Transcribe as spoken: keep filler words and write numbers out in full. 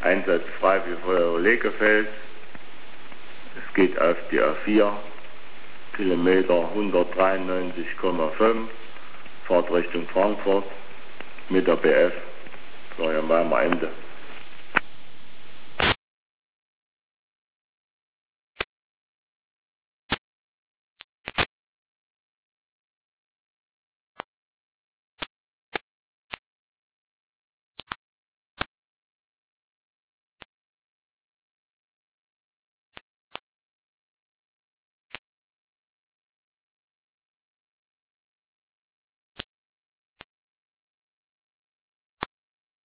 einsatzfrei für Feuerwehr Legefeld. Es geht auf die A vier, Kilometer hundertdreiundneunzig Komma fünf, Fahrt Richtung Frankfurt mit der B F. So, dann waren wir am Ende.